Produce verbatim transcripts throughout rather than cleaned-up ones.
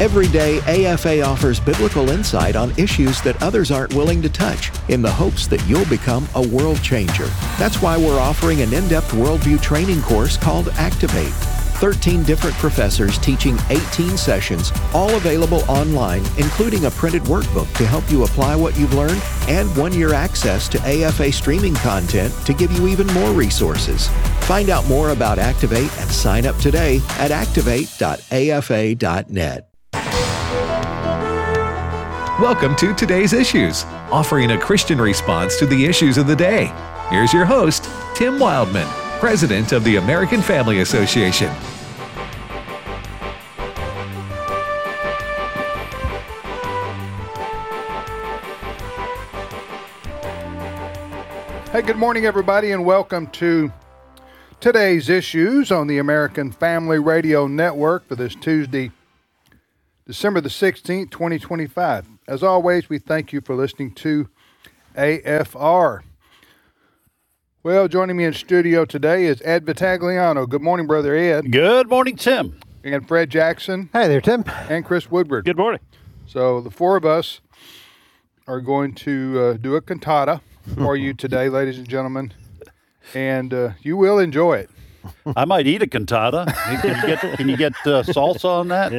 Every day, A F A offers biblical insight on issues that others aren't willing to touch in the hopes that you'll become a world changer. That's why we're offering an in-depth worldview training course called Activate. thirteen different professors teaching eighteen sessions, all available online, including a printed workbook to help you apply what you've learned and one-year access to A F A streaming content to give you even more resources. Find out more about Activate and sign up today at activate dot a f a dot net. Welcome to Today's Issues, offering a Christian response to the issues of the day. Here's your host, Tim Wildman, President of the American Family Association. Hey, good morning, everybody, and welcome to Today's Issues on the American Family Radio Network for this Tuesday, December the sixteenth, twenty twenty-five. As always, we thank you for listening to A F R. Well, joining me in studio today is Ed Vitagliano. Good morning, Brother Ed. Good morning, Tim. And Fred Jackson. Hi there, Tim. And Chris Woodward. Good morning. So the four of us are going to uh, do a cantata for you today, ladies and gentlemen, and uh, you will enjoy it. I might eat a cantata. Can you get, can you get uh, salsa on that?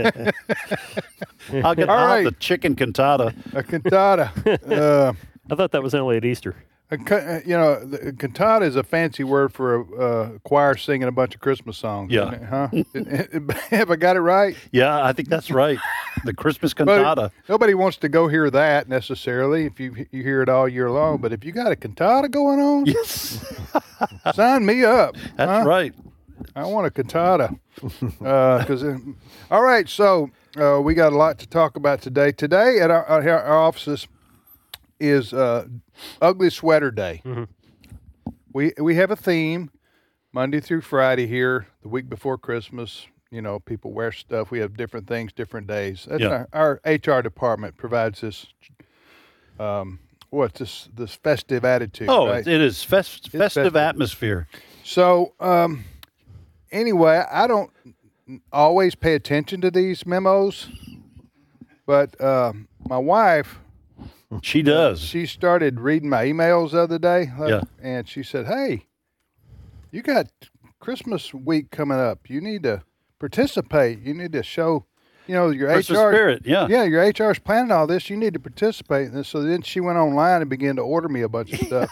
Yeah. I'll get All I'll right. have the chicken cantata. A cantata. uh, I thought that was only at Easter. a, ca- you know, the cantata is a fancy word for a uh, choir singing a bunch of Christmas songs. Yeah. Isn't it, huh? Have I got it right? Yeah, I think that's right. The Christmas But cantata. nobody wants to go hear that necessarily if you you hear it all year long. But if you got a cantata going on, Yes, sign me up. that's huh? right. I want a cantata. Uh, 'cause, uh, all right, so uh, we got a lot to talk about today. Today at our, our, our offices is uh, Ugly Sweater Day. Mm-hmm. We we have a theme Monday through Friday here. The week before Christmas, you know, people wear stuff. We have different things, different days. That's Yeah. our, our H R department provides this. Um, what's this? This festive attitude. Oh, right? it is fest, festive, festive. atmosphere. So, um, anyway, I don't always pay attention to these memos, but uh, my wife, She does. she started reading my emails the other day, like, Yeah. and she said, "Hey, you got Christmas week coming up. You need to participate. You need to show, you know, your Christmas H R spirit, yeah. yeah, your H R's planning all this. You need to participate." And so then she went online and began to order me a bunch of stuff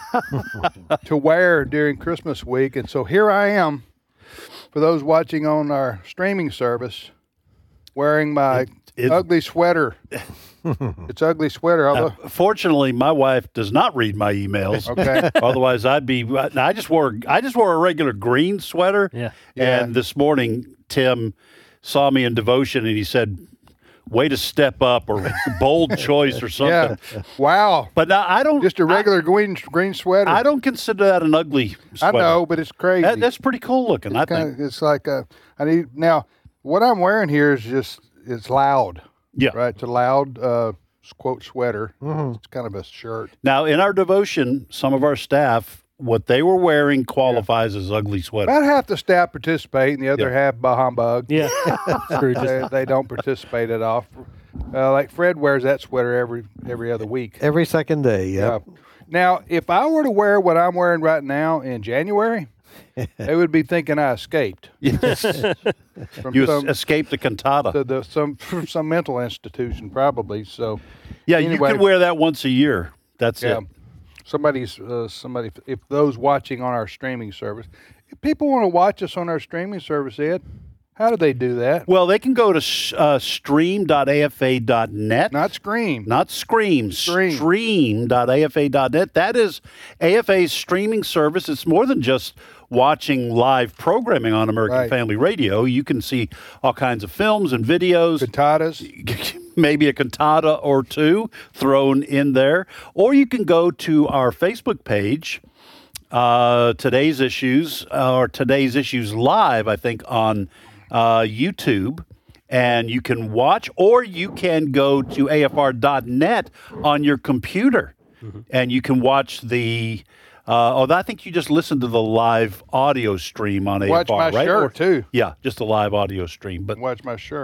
to wear during Christmas week. And so here I am, for those watching on our streaming service, wearing my it- ugly sweater. It's ugly sweater, although Fortunately, my wife does not read my emails. okay. Otherwise, I'd be. I just wore. I just wore a regular green sweater. Yeah. Yeah. And this morning, Tim saw me in devotion, and he said, "Way to step up," or "bold choice," or something. Yeah. Wow. But now I don't. Just a regular green green sweater. I, I don't consider that an ugly I sweater. know, but it's crazy. That, that's pretty cool looking. I Kinda- think. it's like a, I need now. What I'm wearing here is just it's loud. Yeah. Right. It's a loud uh, quote sweater. It's kind of a shirt. Now in our devotion, some of our staff, what they were wearing qualifies as ugly sweater. About half the staff participate, and the other Yeah. half bah humbug. Yeah. Scrooges. They, they don't participate at all. Uh, like Fred wears that sweater every every other week. Every second day, yep. Uh, now, if I were to wear what I'm wearing right now in January, they would be thinking I escaped Yes. from You some, es- escaped the cantata. the, the, some from some mental institution, probably. So, yeah, anyway. you could wear that once a year. That's yeah, it. somebody's uh, somebody. If those watching on our streaming service, if people want to watch us on our streaming service, Ed, how do they do that? Well, they can go to sh- uh, stream dot a f a dot net. Not Scream. Not Scream. Stream. stream dot a f a dot net. That is A F A's streaming service. It's more than just watching live programming on American Right. Family Radio. You can see all kinds of films and videos. Cantatas. Maybe a cantata or two thrown in there. Or you can go to our Facebook page, uh, Today's Issues, uh, or Today's Issues Live, I think, on uh, YouTube. And you can watch, or you can go to A F R dot net on your computer. Mm-hmm. And you can watch the... Uh, oh, I think you just listened to the live audio stream on Watch A F R, my right? shirt, Or- too. Yeah, just a live audio stream. But Watch my shirt.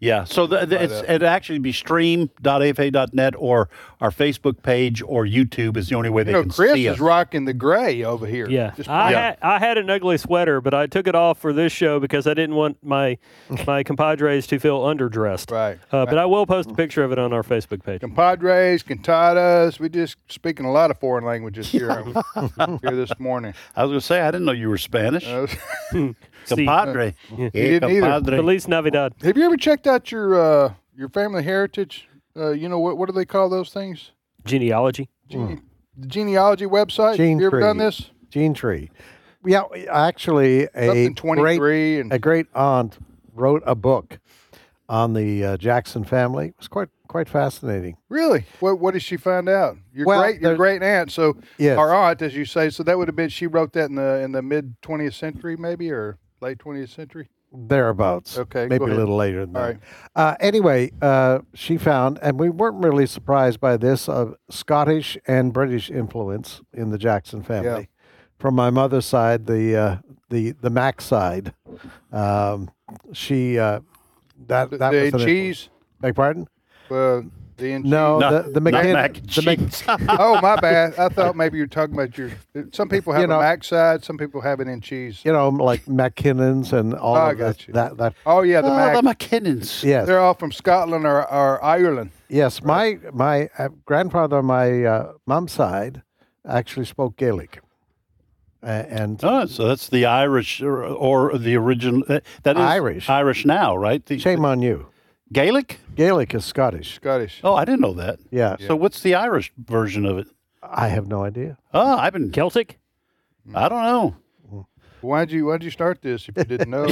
Yeah, so the, the, it's, it'd actually be stream dot a f a dot net or our Facebook page or YouTube is the only way they You know, can Chris see is us. rocking the gray over here. Yeah, Just I, Yeah. Had, I had an ugly sweater, but I took it off for this show because I didn't want my my compadres to feel underdressed. Right. Uh, but I will post a picture of it on our Facebook page. compadres, cantatas. We just speaking a lot of foreign languages here here this morning. I was going to say, I didn't know you were Spanish. Uh, See, Compadre. You didn't either. compadre. Feliz Navidad. have you ever checked out your uh, your family heritage? Uh, you know what what do they call those things? Genealogy. Gene, the genealogy website. Gene you ever tree. done this? Gene Tree. Yeah, actually, a Something great, twenty-three and a great aunt wrote a book on the uh, Jackson family. It was quite quite fascinating. really, what what did she find out? Your Well, great your there- great aunt. So Yes. our aunt, as you say, so that would have been she wrote that in the in the mid twentieth century, maybe or late twentieth century. Thereabouts. Okay, Maybe go a ahead. little later than All that. right. Uh, anyway, uh, she found, and we weren't really surprised by this, of Scottish and British influence in the Jackson family. From my mother's side, the uh, the the Mac side, um, she uh, that The, that the was an influence. cheese. Beg pardon? Uh, the in No, No, the the not McKin- mac and the Mc- cheese. Oh, my bad. I thought maybe you were talking about your. Some people have You know- a mac side. Some people have it in cheese. you know, like McKinnon's and all Oh, I of that, got you. that. That Oh yeah, the Oh, mac. the McKinnons. yes, They're all from Scotland or, or Ireland. yes. My my uh, grandfather on my uh, mom's side actually spoke Gaelic, uh, and Oh, so that's the Irish or, or the original. That, that is Irish. Irish now, right? The, shame on you. Gaelic? Gaelic is Scottish. Scottish. Oh, I didn't know that. Yeah, So what's the Irish version of it? I have no idea. Oh, I've been. Celtic. I don't know. Why'd you Why'd you start this if you didn't know?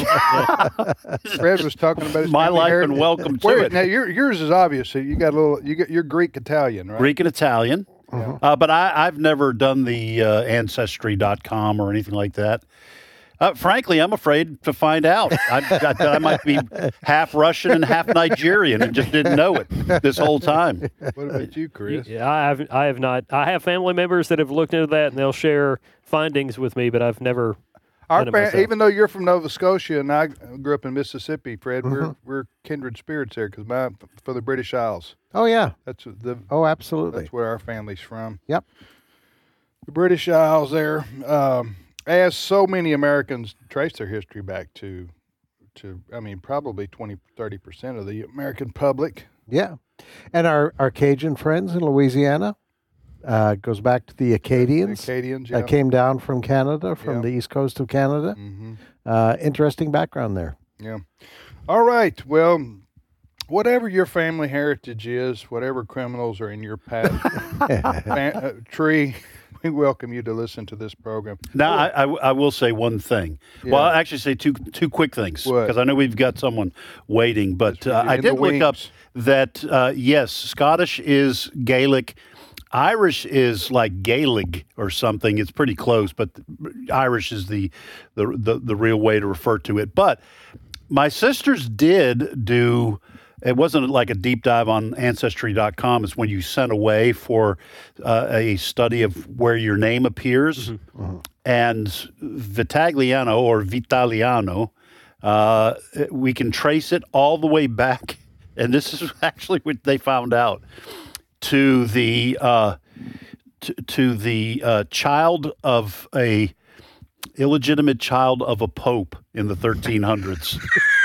Fred was talking about his My family life heritage. and welcome to Wait, it. Now your, yours is obvious. So you got a little. You got you're Greek Italian, right? Greek and Italian. Uh, but I, I've never done the uh, ancestry dot com or anything like that. Uh, frankly, I'm afraid to find out. I, I, I might be half Russian and half Nigerian and just didn't know it this whole time. What about you, Chris? Yeah, I have. I have not. I have family members that have looked into that, and they'll share findings with me. But I've never. Our done it fa- myself. even though you're from Nova Scotia and I grew up in Mississippi, Fred, Mm-hmm. we're we're kindred spirits there because my for the British Isles. Oh yeah. That's the Oh, absolutely. that's where our family's from. Yep. The British Isles there. Um, as so many Americans trace their history back to, to I mean, probably twenty, thirty percent of the American public. Yeah, and our our Cajun friends in Louisiana uh, goes back to the Acadians. Acadians, uh, yeah. came down from Canada, from Yeah. the east coast of Canada. hmm Uh, interesting background there. Yeah. All right. Well, whatever your family heritage is, whatever criminals are in your path, fa- uh, tree, we welcome you to listen to this program. Now, I, I, I will say one thing. Well, Yeah. I'll actually say two two quick things What? because I know we've got someone waiting. But uh, I in did the look up wings. that uh, yes, Scottish is Gaelic. Irish is like Gaelic or something. It's pretty close, but Irish is the the the, the real way to refer to it. But my sisters did do. It wasn't like a deep dive on ancestry dot com. It's when you sent away for uh, a study of where your name appears. And Vitagliano or Vitaliano, uh, we can trace it all the way back. And this is actually what they found out to the uh, to, to the uh, child of a illegitimate child of a pope in the thirteen hundreds.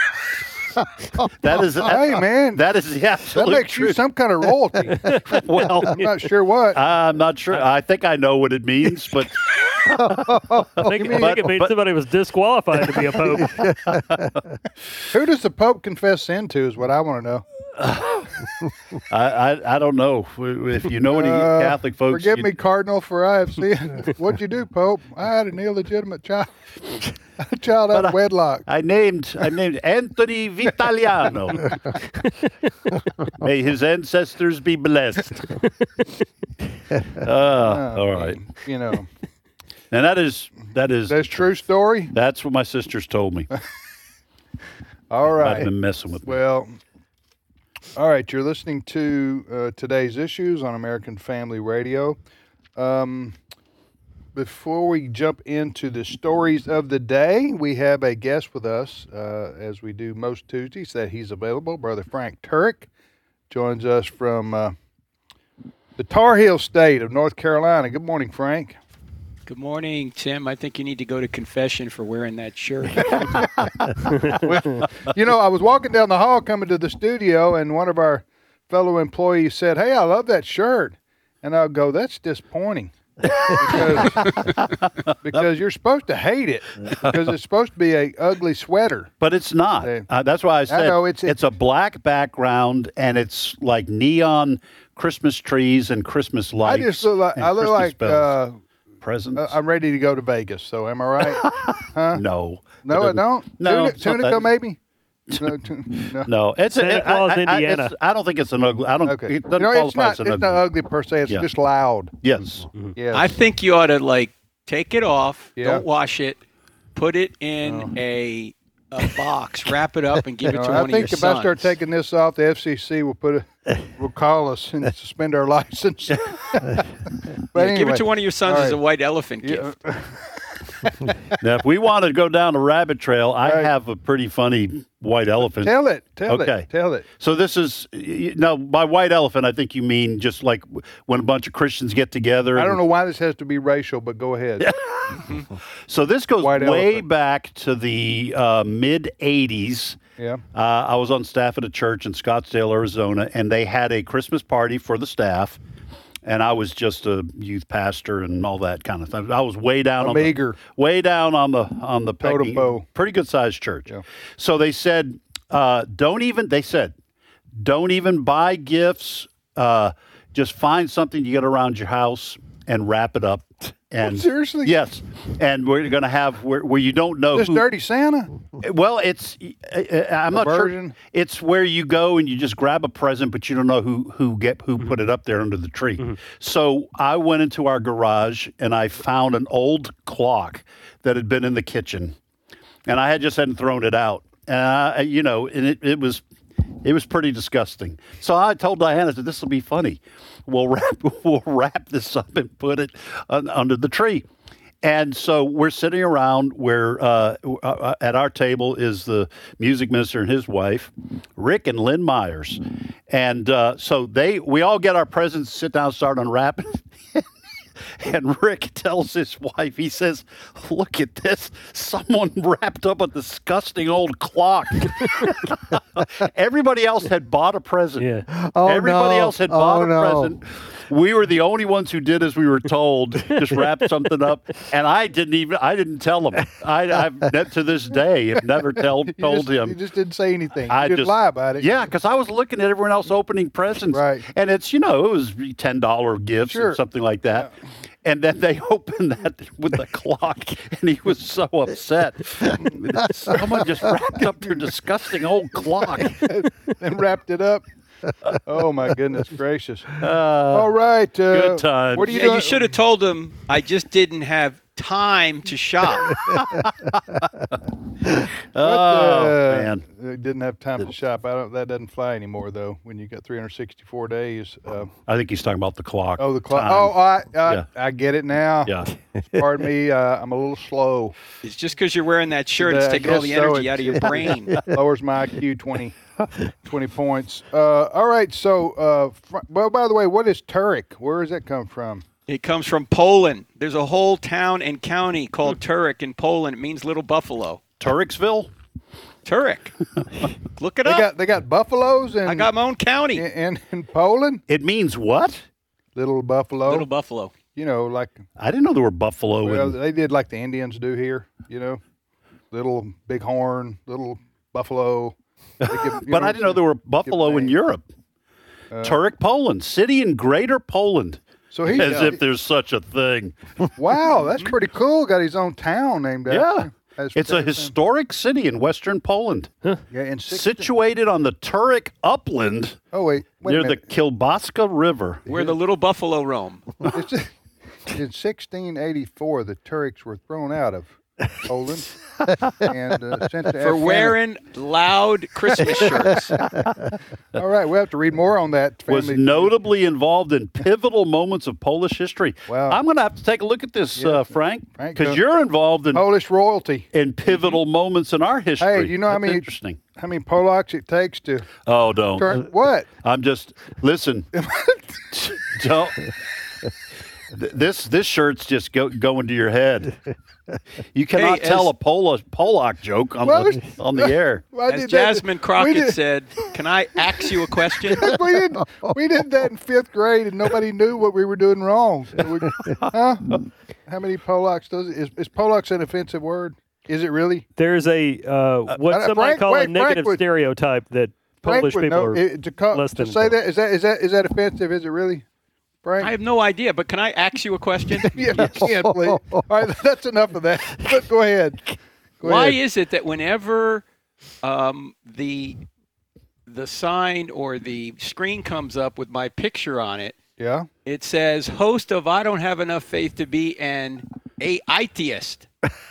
That is, Hey, man. that is the That absolute makes you truth. some kind of royalty. Well, I'm not sure what. I'm not sure. I think I know what it means, but I think, I think it means but- somebody was disqualified to be a pope. Who does the Pope confess sin to is what I want to know. I, I I don't know if you know any Uh, Catholic folks. Forgive you- me, Cardinal, for I have sinned. What'd you do, Pope? I had an illegitimate child. A child out But I- of wedlock. I named I named Anthony Vitaliano. May his ancestors be blessed. Uh, all right, You know, and that is that is that's true story. that's what my sisters told me. All I've right. been messing with me. Well, all right. You're listening to uh, today's issues on American Family Radio. Um, before we jump into the stories of the day, we have a guest with us, uh, as we do most Tuesdays, that he's available. Brother Frank Turek joins us from uh, the Tar Heel State of North Carolina. Good morning, Frank. Good morning, Tim. I think you need to go to confession for wearing that shirt. Well, you know, I was walking down the hall coming to the studio, and one of our fellow employees said, "Hey, I love that shirt." And I'll go, "That's disappointing." because, because you're supposed to hate it because it's supposed to be a ugly sweater, but it's not. Yeah. Uh, that's why I said I know, it's, it's a black background and it's like neon Christmas trees and Christmas I lights. just look like and I look Christmas like bells. uh, presents. uh, I'm ready to go to Vegas. So am I right? Huh? no, No, I It doesn't- don't. No, Tunic, it's not Tunica that. maybe. No, tu- no. No, it's Santa a, Claus, I, I, I, Indiana. it's, I don't think it's an ugly. I don't. Okay. It doesn't You know, it's qualify not. as an It's ugly. not ugly per se. It's Yeah. just loud. Yes. Yes. I think you ought to, like, take it off, Yeah. don't wash it, put it in a a box, wrap it up, and give it No, to I one think of your if sons. I start taking this off, the F C C will put a, will call us and suspend our license. but Yeah, anyway, give it to one of your sons all as a right. white elephant Yeah. gift. Now, if we want to go down a rabbit trail, I Right. have a pretty funny white elephant. Tell it. Tell Okay. it. Tell it. So this is now by white elephant. I think you mean just like when a bunch of Christians get together. I and- don't know why this has to be racial, but go ahead. So this goes White way elephant. back to the uh, mid eighties. Yeah. Uh, I was on staff at a church in Scottsdale, Arizona, and they had a Christmas party for the staff. And I was just a youth pastor and all that kind of thing. I was way down A on meager. the way down on the on the Totem pecking- pole. pretty good sized church. Yeah. So they said, uh, don't even. They said, don't even buy gifts. Uh, just find something you get around your house and wrap it up. And seriously? Yes. And we're going to have where, where you don't know This who, dirty Santa. well, it's uh, uh, I'm not version? sure. It's where you go and you just grab a present, but you don't know who who get who put it up there under the tree. So I went into our garage and I found an old clock that had been in the kitchen, and I had just hadn't thrown it out. And I, you know, and it, it was it was pretty disgusting. So I told Diana that this will be funny. We'll wrap we'll wrap this up and put it un, under the tree. And so we're sitting around where uh, uh, at our table is the music minister and his wife, Rick and Lynn Myers. And uh, so they we all get our presents, sit down, start unwrapping. And Rick tells his wife, he says, "Look at this. Someone wrapped up a disgusting old clock." Everybody else had bought a present. Yeah. Oh, Everybody no. else had Oh, bought a no. present. We were the only ones who did as we were told, just wrap something up. And I didn't even, I didn't tell him. I, I've, to this day, have never tell, You told just, him. You just didn't say anything. I you just, just lie about it. Yeah, because I was looking at everyone else opening presents. Right. And it's, you know, it was ten dollar gifts Sure. or something like that. And then they opened that with the clock, and he was so upset. Someone just wrapped up your disgusting old clock. And wrapped it up. Oh my goodness gracious! All right. Uh, good times. What are you Yeah, doing? you should have told him I just didn't have time to shop. What, Oh, uh, man. uh, Didn't have time to shop. I don't. That doesn't fly anymore though. When you got three hundred sixty-four days. Uh, I think he's talking about the clock. oh, the clock. time. Oh, I, I, Yeah. I get it now. Yeah. Pardon me. Uh, I'm a little slow. It's just because you're wearing that shirt, it's Yeah, I taking all guess the so. energy out of your brain. Lowers my I Q twenty, twenty points. Uh, all right. So, uh, fr- well, by the way, what is Turek? Where does that come from? It comes from Poland. There's a whole town and county called Turek in Poland. It means little buffalo. Turricksville? Turek. Look it They up. got they got buffaloes and I got my own county. in, in in Poland. It means what? Little buffalo. Little buffalo. You know, like I didn't know there were buffalo well, in. they did like the Indians do here. You know, little bighorn, little buffalo. They give- you But I didn't know there were buffalo in names. Europe. Turek, Poland, city in Greater Poland. So he's As if there's such a thing. wow, that's pretty cool. Got his own town named after Yeah. him. As- It's a as- historic city in western Poland, Yeah, in six, situated on the Turek upland oh wait, wait near a the minute. Kilbaska River. Where the little buffalo roam. It's- in sixteen eighty-four, the Tureks were thrown out of Poland, and uh, sent to For Afghanistan. wearing loud Christmas shirts. All right, we'll have to read more on that. Was Family. notably involved in pivotal moments of Polish history. Wow. I'm going to have to take a look at this, Yeah. uh, Frank, Frank, because uh, you're involved in Polish royalty. in pivotal moments in our history. Hey, you know how That's many interesting. how many Polacks it takes to Oh, don't. turn what? I'm just listen. don't. Th- This this shirt's just go, going to your head. You cannot Hey, tell as- a Polish Polak joke on Well, the on the air. Well, I As did that- Jasmine we Crockett did- said, can I ask you a question? we did we did that in fifth grade, and nobody knew what we were doing wrong. We- huh? How many Polacks does it? Is, is Polacks an offensive word? Is it really? There's a uh, what uh, somebody Frank- call wait, a negative Frank would- stereotype that Frank Polish would people know. are It- to, call, less to than say that is that is that is that offensive? Is it really, Frank? I have no idea, but can I ask you a question? yeah, you can, please. All right, that's enough of that. But go ahead. Go Why ahead. is it that whenever um, the the sign or the screen comes up with my picture on it, Yeah. it says host of I Don't Have Enough Faith to Be an atheist.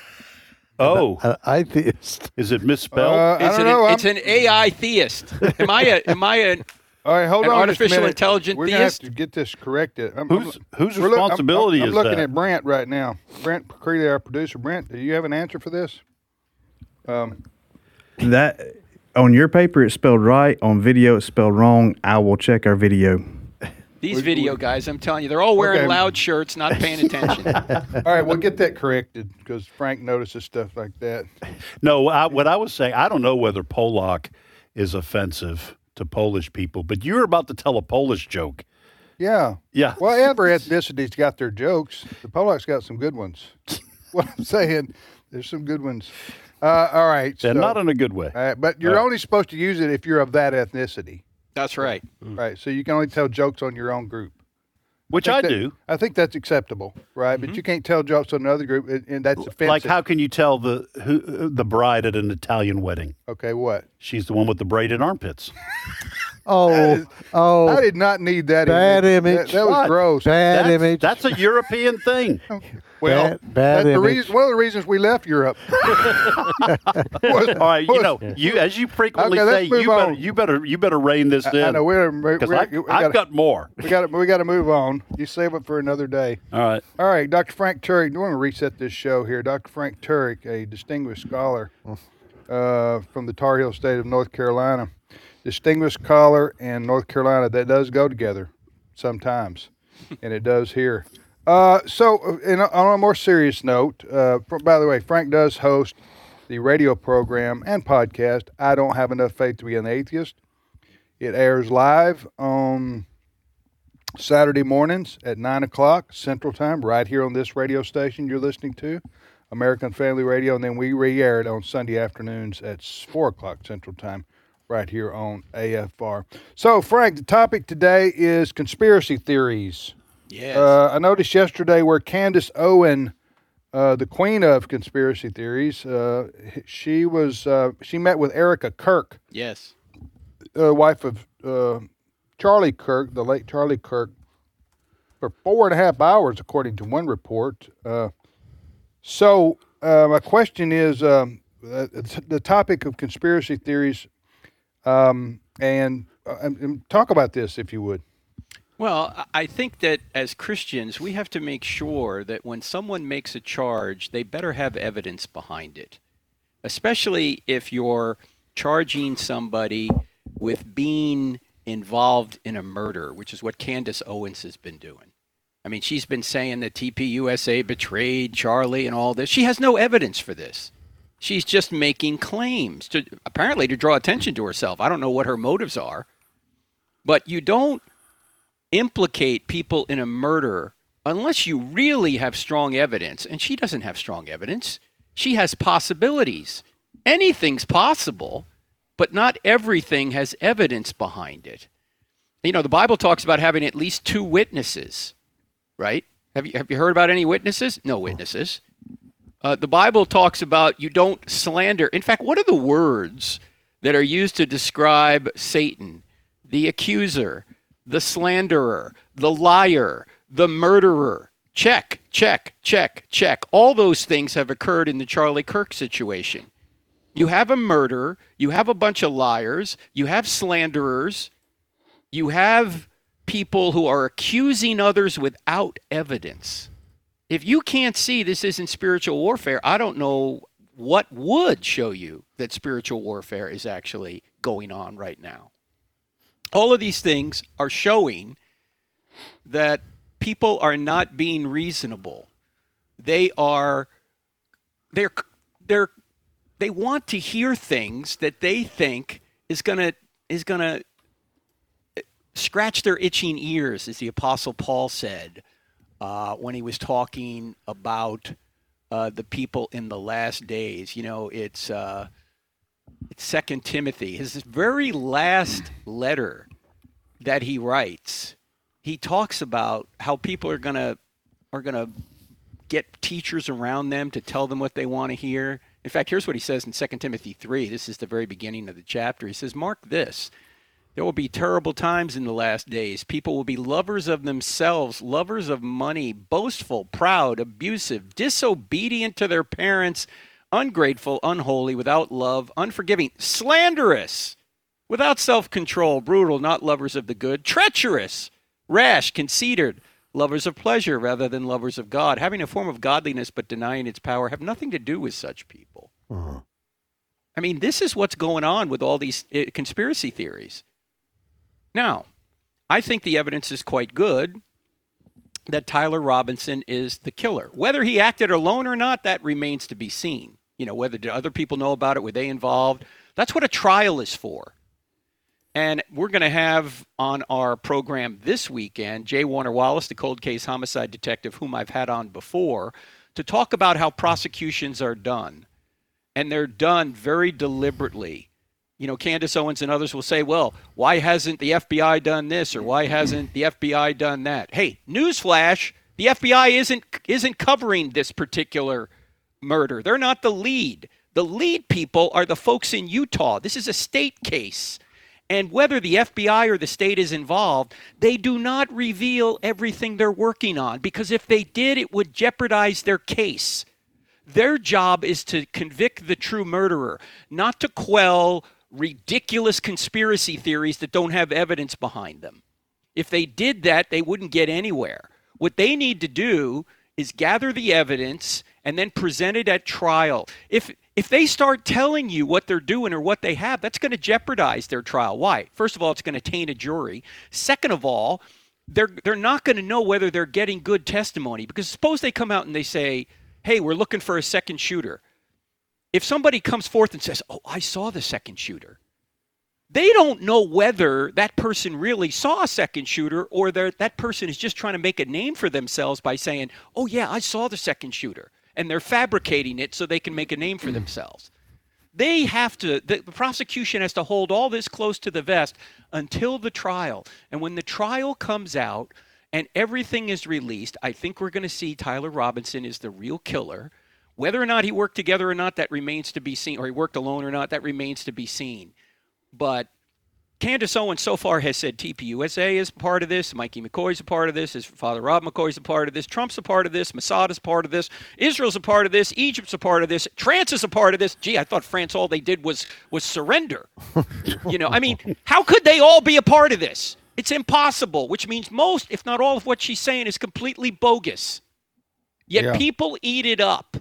Oh, An atheist. is it misspelled? Uh, I It's don't an, know. it's I'm- an A I theist. Am I a am I a All right, hold an on. just a artificial minute. intelligent We're gonna have theist? to get this corrected. I'm, Whose- I'm- whose we're look- I'm- responsibility I'm, I'm is looking that? at Brent right now. Brent Creeley, our producer. Brent, do you have an answer for this? Um, That on your paper it's spelled right. On video it's spelled wrong. I will check our video. these video guys? I'm telling you, they're all wearing Okay. loud shirts, not paying attention. all right, we'll get that corrected because Frank notices stuff like that. No, I, what I was saying, I don't know whether Polak is offensive to Polish people, but you were about to tell a Polish joke. Yeah. Yeah. Well, every ethnicity's got their jokes. The Polacks got some good ones. What I'm saying, there's some good ones. Uh, all right. And so- not in a good way. all right, but you're Uh, only supposed to use it if you're of that ethnicity. That's right. Right. So you can only tell jokes on your own group. Which think I that- do. I think that's acceptable, right? But you can't tell jokes on another group, and, and that's offensive. Like, how can you tell the who, the bride at an Italian wedding? Okay, what? She's the one with the braided armpits. Oh, oh, I did not need that. bad image. That, that was What? gross. bad That's, image. that's a European thing. Well, bad- bad that's the image. reason. One of the reasons we left Europe. Was- All right, you was- know, you as you frequently Okay, let's say, move you better, on. you better, you better rein this in. I know we're, we're, because we're, we I've gotta, got more. we got we got to move on. You save it for another day. All right. All right, Doctor Frank Turek. We want to reset this show here. Doctor Frank Turek, a distinguished scholar uh, from the Tar Heel state of North Carolina. Distinguished scholar and North Carolina, that does go together sometimes, and it does here. Uh, so, uh, in, on a more serious note, uh, fr- by the way, Frank does host the radio program and podcast, I Don't Have Enough Faith to Be an Atheist. It airs live on Saturday mornings at nine o'clock Central Time, right here on this radio station you're listening to, American Family Radio, and then we re-air it on Sunday afternoons at four o'clock Central Time, right here on A F R. So, Frank, the topic today is conspiracy theories. Yes. Uh, I noticed yesterday where Candace Owen, uh, the queen of conspiracy theories, uh, she was uh, she met with Erica Kirk, yes. uh, wife of uh, Charlie Kirk, the late Charlie Kirk, for four and a half hours, according to one report. Uh, so uh, my question is um, uh, the topic of conspiracy theories, um, and, uh, and, and talk about this if you would. Well, I- I think that as Christians, we have to make sure that when someone makes a charge, they better have evidence behind it, especially if you're charging somebody with being involved in a murder, which is what Candace Owens has been doing. I mean, she's been saying that T P U S A betrayed Charlie and all this. She has no evidence for this. She's just making claims to apparently to draw attention to herself. I don't know what her motives are, but you don't implicate people in a murder unless you really have strong evidence. And she doesn't have strong evidence. She has possibilities. Anything's possible, but not everything has evidence behind it. You know, the Bible talks about having at least two witnesses, right? Have you, have you heard about any witnesses? No witnesses. Uh, the Bible talks about you don't slander. In fact, what are the words that are used to describe Satan, the accuser, the slanderer, the liar, the murderer? Check, check, check, check. All those things have occurred in the Charlie Kirk situation. You have a murderer, you have a bunch of liars, you have slanderers, you have people who are accusing others without evidence. If you can't see this isn't spiritual warfare, I don't know what would show you that spiritual warfare is actually going on right now. All of these things are showing that people are not being reasonable. They are, they're, they're, they want to hear things that they think is gonna is gonna scratch their itching ears, as the Apostle Paul said uh, when he was talking about uh, the people in the last days. You know, it's uh, it's Second Timothy, his very last letter that he writes. He talks about how people are gonna are gonna get teachers around them to tell them what they want to hear. In fact, here's what he says in Second Timothy three. This is the very beginning of the chapter. He says, "Mark this. There will be terrible times in the last days. People will be lovers of themselves, lovers of money, boastful, proud, abusive, disobedient to their parents, ungrateful, unholy, without love, unforgiving, slanderous, without self-control, brutal, not lovers of the good, treacherous, rash, conceited, lovers of pleasure rather than lovers of God, having a form of godliness but denying its power, have nothing to do with such people." Uh-huh. I mean, this is what's going on with all these uh, conspiracy theories. Now, I think the evidence is quite good that Tyler Robinson is the killer. Whether he acted alone or not, that remains to be seen. You know, whether did other people know about it, were they involved? That's what a trial is for. And we're going to have on our program this weekend Jay Warner Wallace, the cold case homicide detective, whom I've had on before, to talk about how prosecutions are done. And they're done very deliberately. You know, Candace Owens and others will say, well, why hasn't the F B I done this, or why hasn't the F B I done that? Hey, newsflash, the F B I isn't isn't covering this particular murder. They're not the lead. The lead people are the folks in Utah. This is a state case. And whether the F B I or the state is involved, they do not reveal everything they're working on, because if they did, it would jeopardize their case. Their job is to convict the true murderer, not to quell ridiculous conspiracy theories that don't have evidence behind them. If they did that, they wouldn't get anywhere. What they need to do is gather the evidence and then present it at trial. If If they start telling you what they're doing or what they have, that's going to jeopardize their trial. Why? First of all, it's going to taint a jury. Second of all, they're they're not going to know whether they're getting good testimony, because suppose they come out and they say, hey, we're looking for a second shooter. If somebody comes forth and says, oh, I saw the second shooter, they don't know whether that person really saw a second shooter, or that person is just trying to make a name for themselves by saying, oh, yeah, I saw the second shooter. And they're fabricating it so they can make a name for themselves. They have to, the prosecution has to hold all this close to the vest until the trial. And when the trial comes out and everything is released, I think we're going to see Tyler Robinson is the real killer. Whether or not he worked together or not, that remains to be seen, or he worked alone or not, that remains to be seen. But Candace Owens so far has said T P U S A is part of this, Mikey McCoy's a part of this, his father Rob McCoy's a part of this, Trump's a part of this, Mossad is a part of this, Israel's a part of this, Egypt's a part of this, France is a part of this. Gee, I thought France, all they did was was surrender. You know, I mean, how could they all be a part of this? It's impossible, which means most, if not all of what she's saying is completely bogus. Yet yeah. people eat it up.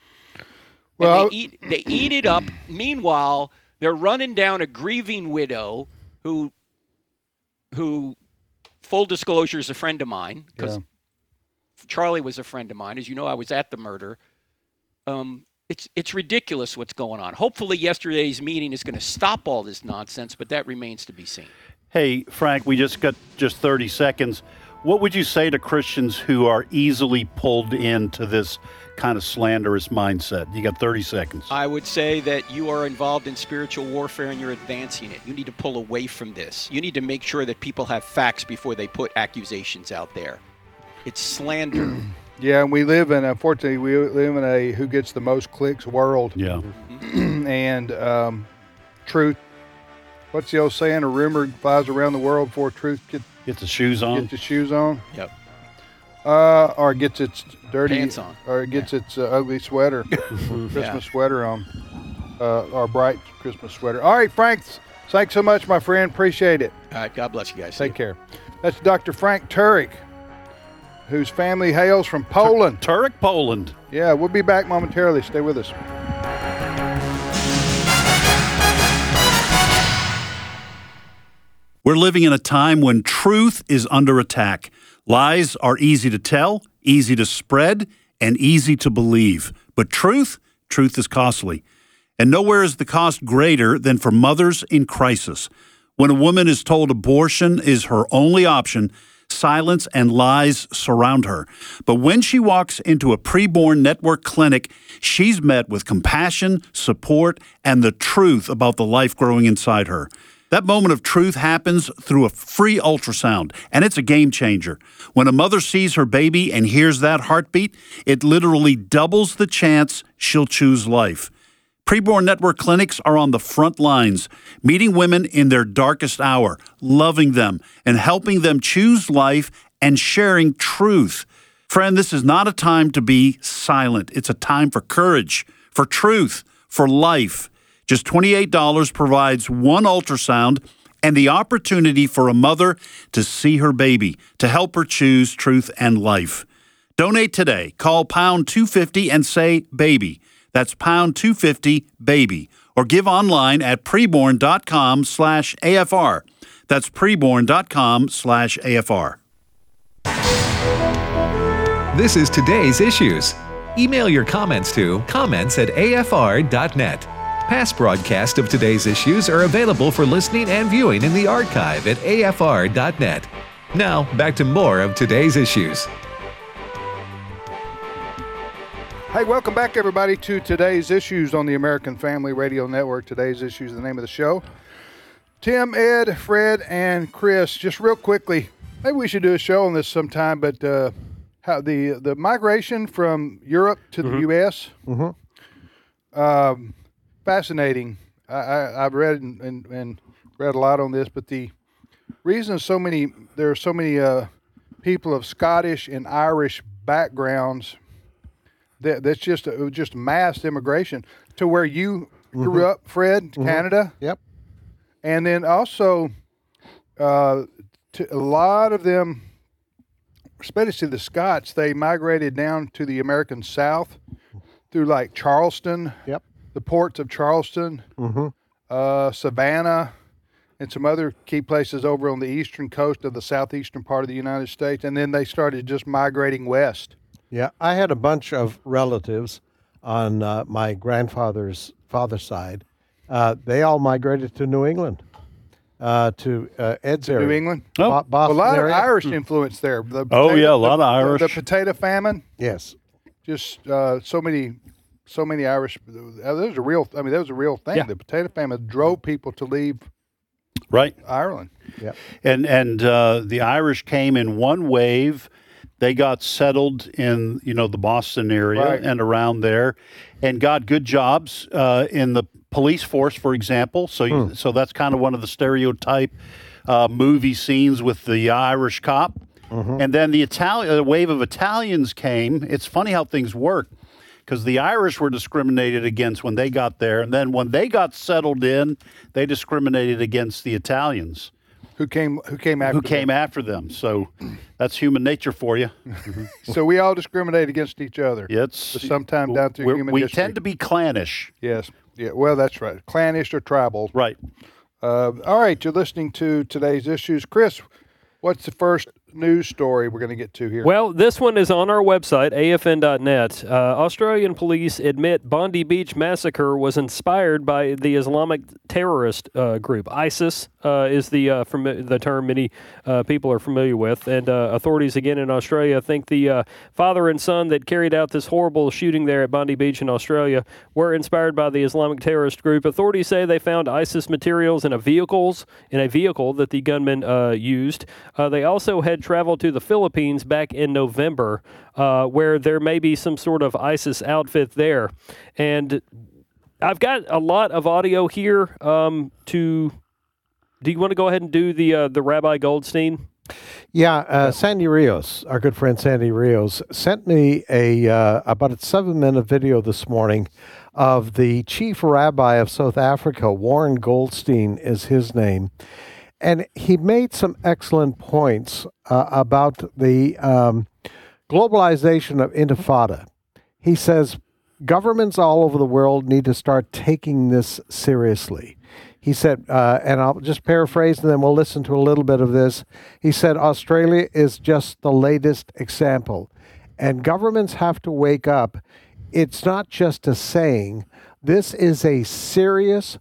Well, they eat, they eat it up. Meanwhile, they're running down a grieving widow who, who, full disclosure, is a friend of mine, because yeah. Charlie was a friend of mine. As you know, I was at the murder. Um, it's it's ridiculous what's going on. Hopefully yesterday's meeting is going to stop all this nonsense, but that remains to be seen. Hey, Frank, we just got just thirty seconds. What would you say to Christians who are easily pulled into this kind of slanderous mindset? You got thirty seconds. I would say that you are involved in spiritual warfare and you're advancing it. You need to pull away from this. You need to make sure that people have facts before they put accusations out there. It's slander. Yeah, and we live in, unfortunately, we live in a who gets the most clicks world. Yeah. and um, truth, what's the old saying? A rumor flies around the world before truth gets Get the shoes on. Get the shoes on. Yep. Uh, or gets its dirty Pants on. or it gets its uh, ugly sweater, Christmas Yeah. sweater on, uh, or bright Christmas sweater. All right, Frank, thanks so much, my friend. Appreciate it. All right, God bless you guys. Take care. That's Doctor Frank Turek, whose family hails from Poland. Turek, Poland. Yeah, we'll be back momentarily. Stay with us. We're living in a time when truth is under attack. Lies are easy to tell, easy to spread, and easy to believe. But truth, truth is costly. And nowhere is the cost greater than for mothers in crisis. When a woman is told abortion is her only option, silence and lies surround her. But when she walks into a preborn network clinic, she's met with compassion, support, and the truth about the life growing inside her. That moment of truth happens through a free ultrasound, and it's a game changer. When a mother sees her baby and hears that heartbeat, it literally doubles the chance she'll choose life. Preborn Network clinics are on the front lines, meeting women in their darkest hour, loving them, and helping them choose life and sharing truth. Friend, this is not a time to be silent. It's a time for courage, for truth, for life. Just twenty-eight dollars provides one ultrasound and the opportunity for a mother to see her baby, to help her choose truth and life. Donate today. Call pound two fifty and say baby. That's pound two fifty baby. Or give online at preborn.com slash AFR. That's preborn.com slash AFR. This is Today's Issues. Email your comments to comments at A F R dot net. Past broadcasts of Today's Issues are available for listening and viewing in the archive at A F R dot net. Now, back to more of Today's Issues. Hey, welcome back, everybody, to Today's Issues on the American Family Radio Network. Today's Issues is the name of the show. Tim, Ed, Fred, and Chris, just real quickly, maybe we should do a show on this sometime, but uh, how the the migration from Europe to Mm-hmm. the U S, Mm-hmm. um, fascinating. I, I, I've read and, and, and read a lot on this, but the reason so many there are so many uh, people of Scottish and Irish backgrounds that that's just a, just mass immigration to where you grew Mhm. up, Fred, Mhm. Canada, Yep. and then also uh, to a lot of them, especially the Scots, they migrated down to the American South through like Charleston. Yep. The ports of Charleston, Mm-hmm. uh, Savannah, and some other key places over on the eastern coast of the southeastern part of the United States. And then they started just migrating west. Yeah, I had a bunch of relatives on uh, my grandfather's father's side. Uh, they all migrated to New England, uh, to uh, Ed's area. New England? Bo- Oh. Boston a lot area. of Irish influence there. The Oh, yeah, a lot the, of Irish. The, the potato famine, Yes. just uh, so many, so many Irish. Uh, that was a real. I mean, that was a real thing. Yeah. The potato famine drove people to leave Right. Ireland. Yep. And and uh, the Irish came in one wave. They got settled in, you know, the Boston area Right. and around there, and got good jobs uh, in the police force, for example. So, you, so that's kind of one of the stereotype uh, movie scenes with the Irish cop. And then the Italian a wave of Italians came. It's funny how things work, because the Irish were discriminated against when they got there, and then when they got settled in, they discriminated against the Italians Who came? Who came after? who came after them. So that's human nature for you. them? So we all discriminate against each other. It's Sometime down through we're- human we history. tend to be clannish, Yes. Yeah. Well, that's right. Clannish or tribal. right? Uh, all right. You're listening to Today's Issues. Chris, what's the first news story we're going to get to here? Well, this one is on our website, A F N dot net. Uh, Australian police admit Bondi Beach massacre was inspired by the Islamic terrorist uh, group. ISIS uh, is the uh, fami- the term many uh, people are familiar with. And uh, authorities, again, in Australia think the uh, father and son that carried out this horrible shooting there at Bondi Beach in Australia were inspired by the Islamic terrorist group. Authorities say they found ISIS materials in a vehicles in a vehicle that the gunmen uh, used. Uh, they also had traveled to the Philippines back in November, uh, where there may be some sort of ISIS outfit there. And I've got a lot of audio here um, to... Do you want to go ahead and do the uh, the Rabbi Goldstein Yeah, uh, Sandy Rios, our good friend Sandy Rios, sent me a uh, about a seven-minute video this morning of the chief rabbi of South Africa. Warren Goldstein is his name. And he made some excellent points uh, about the um, globalization of intifada. He says governments all over the world need to start taking this seriously. He said, uh, and I'll just paraphrase and then we'll listen to a little bit of this. He said, Australia is just the latest example. And governments have to wake up. It's not just a saying. This is a serious,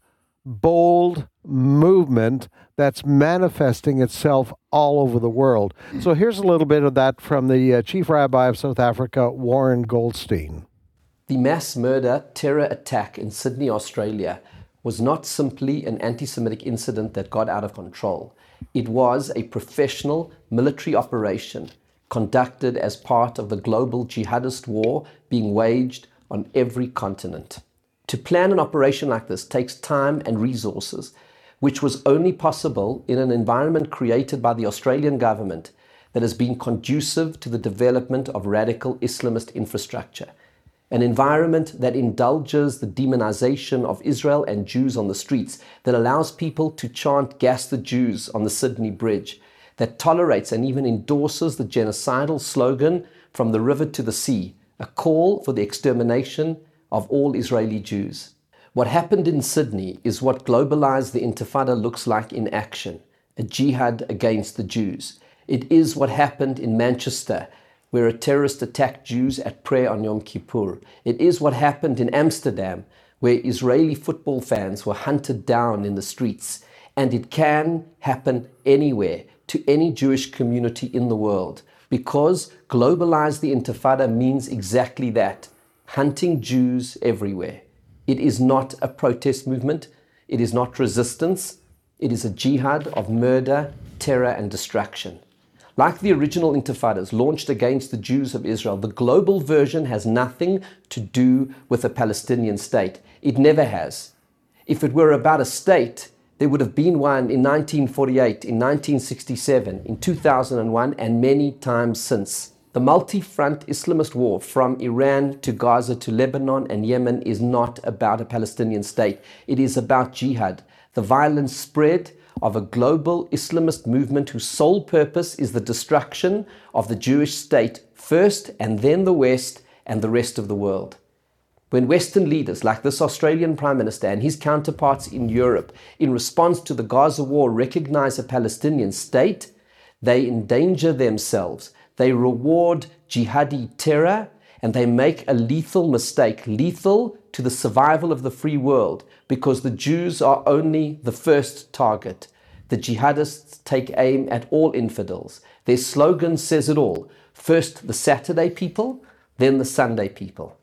bold movement that's manifesting itself all over the world. So here's a little bit of that from the uh, Chief Rabbi of South Africa, Warren Goldstein. The mass murder terror attack in Sydney, Australia, was not simply an anti-Semitic incident that got out of control. It was a professional military operation conducted as part of the global jihadist war being waged on every continent. To plan an operation like this takes time and resources, which was only possible in an environment created by the Australian government that has been conducive to the development of radical Islamist infrastructure. An environment that indulges the demonization of Israel and Jews on the streets, that allows people to chant "Gas the Jews" on the Sydney Bridge, that tolerates and even endorses the genocidal slogan "From the river to the sea," a call for the extermination of all Israeli Jews. What happened in Sydney is what globalized the Intifada looks like in action, a jihad against the Jews. It is what happened in Manchester, where a terrorist attacked Jews at prayer on Yom Kippur. It is what happened in Amsterdam, where Israeli football fans were hunted down in the streets. And it can happen anywhere, to any Jewish community in the world, because globalize the Intifada means exactly that, hunting Jews everywhere. It is not a protest movement. It is not resistance. It is a jihad of murder, terror, and destruction. Like the original intifadas launched against the Jews of Israel, the global version has nothing to do with a Palestinian state. It never has. If it were about a state, there would have been one in nineteen forty-eight, in nineteen sixty-seven, in two thousand one, and many times since. The multi-front Islamist war from Iran to Gaza to Lebanon and Yemen is not about a Palestinian state. It is about jihad, the violent spread of a global Islamist movement whose sole purpose is the destruction of the Jewish state first, and then the West and the rest of the world. When Western leaders like this Australian Prime Minister and his counterparts in Europe, in response to the Gaza war, recognize a Palestinian state, they endanger themselves, they reward jihadi terror, and they make a lethal mistake, lethal to the survival of the free world, because the Jews are only the first target. The jihadists take aim at all infidels. Their slogan says it all. First the Saturday people, then the Sunday people.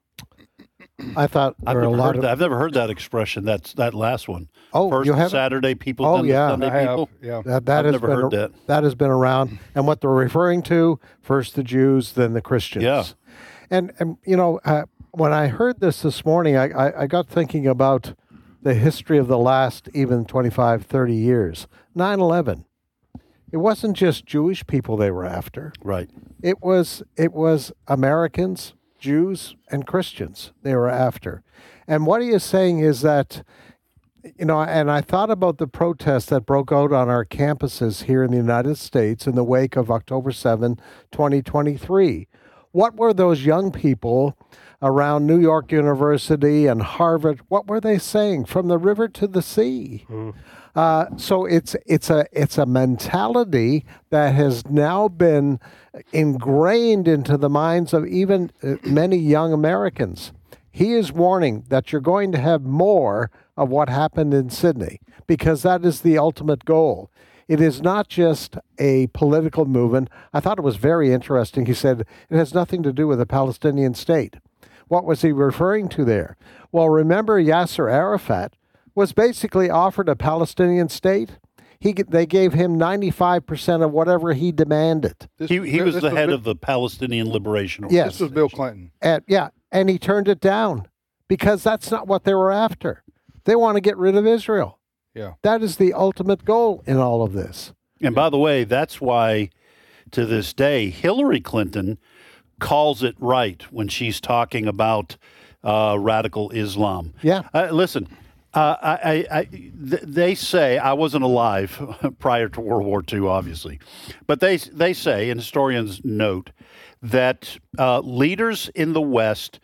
I thought I've there were never, a lot heard of... that. I've never heard that expression. That's that last one. Oh, First you the haven't? Saturday people, Oh, then yeah. the Sunday I have, people. yeah. That, that I've has never been heard a- that. that has been around. And what they're referring to, first the Jews, then the Christians. Yeah. And, and you know, uh, when I heard this this morning, I, I, I got thinking about the history of the last even twenty-five, thirty years. nine eleven. It wasn't just Jewish people they were after. Right. It was it was Americans, Jews, and Christians they were after. And what he is saying is that, you know, and I thought about the protests that broke out on our campuses here in the United States in the wake of October seventh, twenty twenty-three. What were those young people around New York University and Harvard, what were they saying? From the river to the sea. Mm. Uh, so it's it's a it's a mentality that has now been ingrained into the minds of even uh, many young Americans. He is warning that you're going to have more of what happened in Sydney, because that is the ultimate goal. It is not just a political movement. I thought it was very interesting. He said it has nothing to do with a Palestinian state. What was he referring to there? Well, remember Yasser Arafat was basically offered a Palestinian state. He they gave him ninety-five percent of whatever he demanded. This, He he was this the head Bill, of the Palestinian Liberation Yes. This was Bill Clinton. And, yeah, and he turned it down because that's not what they were after. They want to get rid of Israel. Yeah. That is the ultimate goal in all of this. And by the way, that's why to this day, Hillary Clinton calls it right when she's talking about uh, radical Islam. Yeah. Uh, listen, uh, I, I, I, th- they say, I wasn't alive prior to World War Two, obviously, but they, they say, and historians note, that uh, leaders in the West,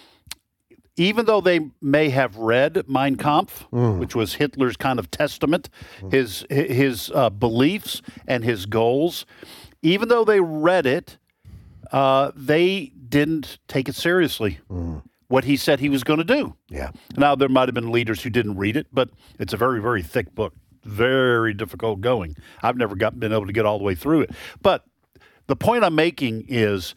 even though they may have read Mein Kampf, mm. which was Hitler's kind of testament, mm. his his uh, beliefs and his goals, even though they read it, uh, they didn't take it seriously, mm. what he said he was going to do. Yeah. Now, there might have been leaders who didn't read it, but it's a very, very thick book, very difficult going. I've never got, been able to get all the way through it. But the point I'm making is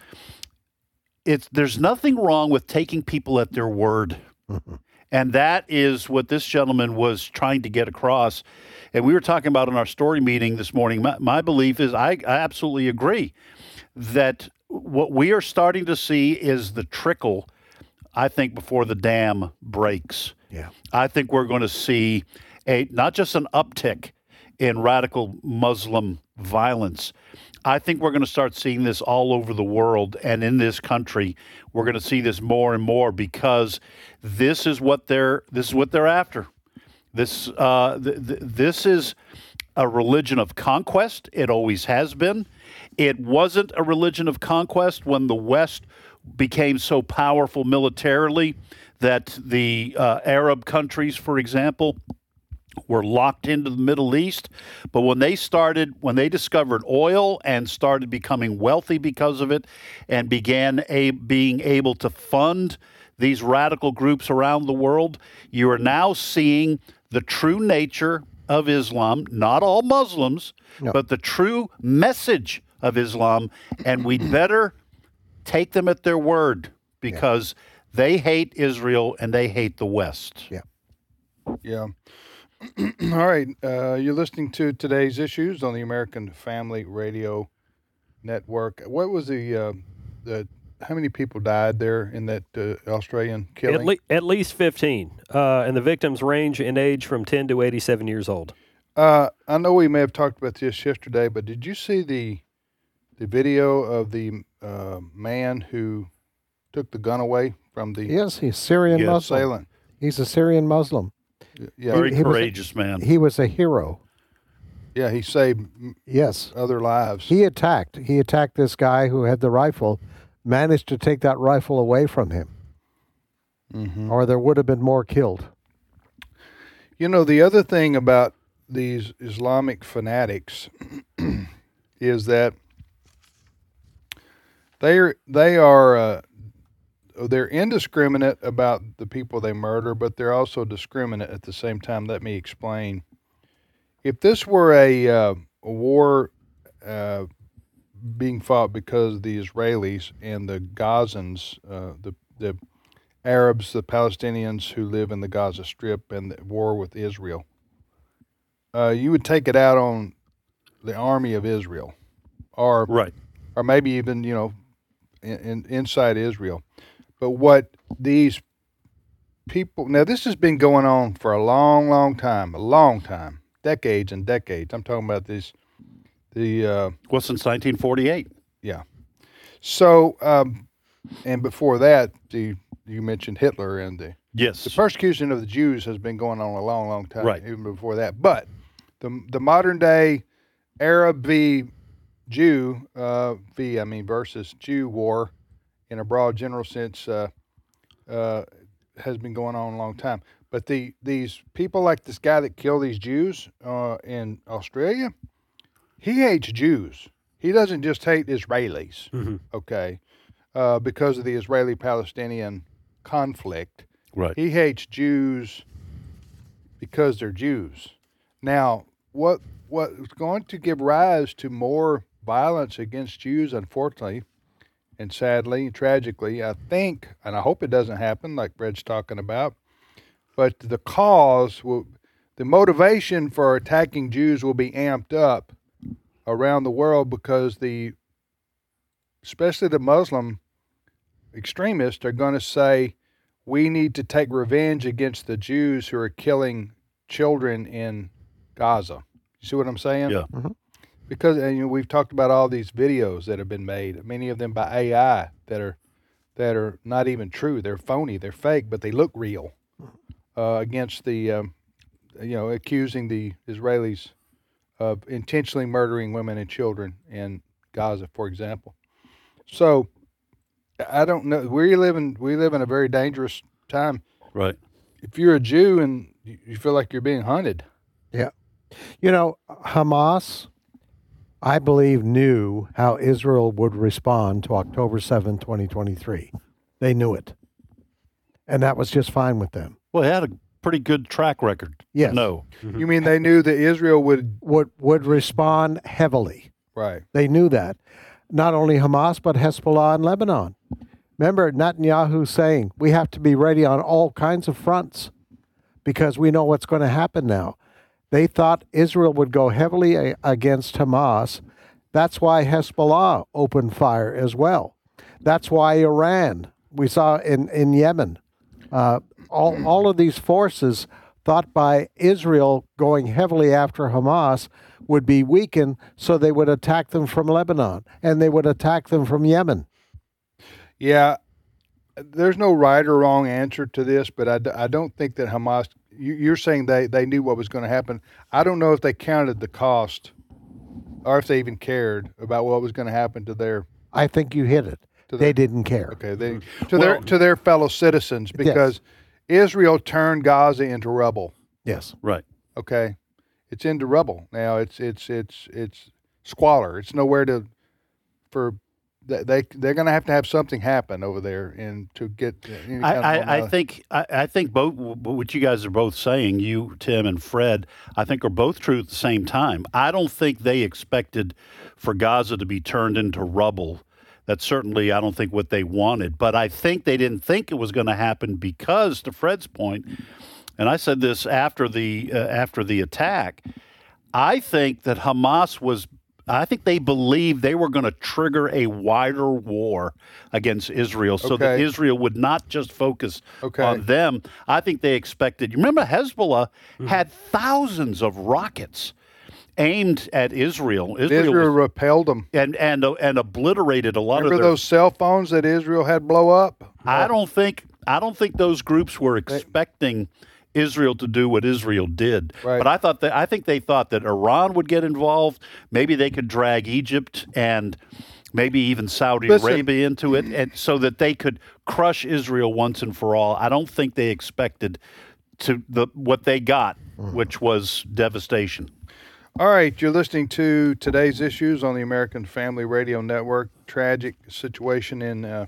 it's there's nothing wrong with taking people at their word. Mm-hmm. And that is what this gentleman was trying to get across. And we were talking about in our story meeting this morning. My, my belief is I, I absolutely agree that what we are starting to see is the trickle, I think, before the dam breaks. Yeah. I think we're going to see a not just an uptick in radical Muslim violence. I think we're going to start seeing this all over the world, and in this country, we're going to see this more and more because this is what they're this is what they're after. This uh, th- th- this is a religion of conquest. It always has been. It wasn't a religion of conquest when the West became so powerful militarily that the uh, Arab countries, for example, were locked into the Middle East. But when they started, when they discovered oil and started becoming wealthy because of it and began a, being able to fund these radical groups around the world, you are now seeing the true nature of Islam, not all Muslims, no. but the true message of Islam. And we'd better take them at their word because yeah. they hate Israel and they hate the West. Yeah. Yeah. All right, uh, you're listening to Today's Issues on the American Family Radio Network. What was the uh, the how many people died there in that uh, Australian killing? At, le- at least fifteen, uh, and the victims range in age from ten to eighty-seven years old. Uh, I know we may have talked about this yesterday, but did you see the the video of the uh, man who took the gun away from the yes, he's Syrian yeah, Muslim. assailant? He's a Syrian Muslim. Yeah, very he, he courageous was a, man. He was a hero. Yeah, he saved yes other lives. He attacked. He attacked this guy who had the rifle, managed to take that rifle away from him, mm-hmm. or there would have been more killed. You know, the other thing about these Islamic fanatics is that they are they are. Uh, They're indiscriminate about the people they murder, but they're also discriminate at the same time. Let me explain. If this were a, uh, a war uh, being fought because of the Israelis and the Gazans, uh, the the Arabs, the Palestinians who live in the Gaza Strip, and the war with Israel, uh, you would take it out on the army of Israel, or right, or maybe even you know, in, in, inside Israel. But what these people, now this has been going on for a long, long time, a long time, decades and decades. I'm talking about this, the... Uh, well, since nineteen forty-eight. Yeah. So, um, and before that, the you mentioned Hitler and the... Yes. The persecution of the Jews has been going on a long, long time, right. even before that. But the the modern day Arab v. Jew, uh, v, I mean, versus Jew war, in a broad general sense, uh, uh, has been going on a long time. But the these people like this guy that killed these Jews uh, in Australia, he hates Jews. He doesn't just hate Israelis, mm-hmm. okay, uh, because of the Israeli-Palestinian conflict. Right. He hates Jews because they're Jews. Now, what what's going to give rise to more violence against Jews, unfortunately, and sadly, tragically, I think, and I hope it doesn't happen like Brad's talking about, but the cause, will, the motivation for attacking Jews will be amped up around the world because the, especially the Muslim extremists are going to say, we need to take revenge against the Jews who are killing children in Gaza. You see what I'm saying? Yeah. Mm-hmm. because and, you know, we've talked about all these videos that have been made, many of them by A I that are that are not even true. They're phony. They're fake, but they look real. Uh, against the, um, you know, accusing the Israelis of intentionally murdering women and children in Gaza, for example. So, I don't know. We live in we live in a very dangerous time. Right. If you're a Jew and you feel like you're being hunted. Yeah. You know, Hamas, I believe, knew how Israel would respond to October seventh, twenty twenty-three. They knew it. And that was just fine with them. Well, they had a pretty good track record. Yes. No. You mean they knew that Israel would... Would, would respond heavily. Right. They knew that. Not only Hamas, but Hezbollah in Lebanon. Remember Netanyahu saying, we have to be ready on all kinds of fronts because we know what's going to happen now. They thought Israel would go heavily a- against Hamas. That's why Hezbollah opened fire as well. That's why Iran, we saw in, in Yemen, uh, all, all of these forces thought by Israel going heavily after Hamas would be weakened, so they would attack them from Lebanon, and they would attack them from Yemen. Yeah, there's no right or wrong answer to this, but I, d- I don't think that Hamas, you, you're saying they, they knew what was going to happen. I don't know if they counted the cost or if they even cared about what was going to happen to their... I think you hit it. To they their, didn't care. Okay, they to their to their fellow citizens because yes. Israel turned Gaza into rubble. Yes. Right. Okay, it's into rubble now. It's it's it's it's squalor. It's nowhere to for they they're going to have to have something happen over there and to get. Any I, kind I, of I think I, I think both what you guys are both saying, you Tim and Fred, I think are both true at the same time. I don't think they expected for Gaza to be turned into rubble. That's certainly, I don't think, what they wanted. But I think they didn't think it was going to happen because, to Fred's point, and I said this after the uh, after the attack, I think that Hamas was, I think they believed they were going to trigger a wider war against Israel so that Okay. Israel would not just focus Okay. on them. I think they expected, you remember Hezbollah had thousands of rockets aimed at Israel. Israel, Israel was- repelled them. and and uh, and obliterated a lot Remember of their. those cell phones that Israel had blow up? I don't think I don't think those groups were expecting Israel to do what Israel did. Right. But I thought that I think they thought that Iran would get involved. Maybe they could drag Egypt and maybe even Saudi Listen. Arabia into it, and so that they could crush Israel once and for all. I don't think they expected to the what they got, which was devastation. All right, you're listening to today's issues on the American Family Radio Network. Tragic situation in uh,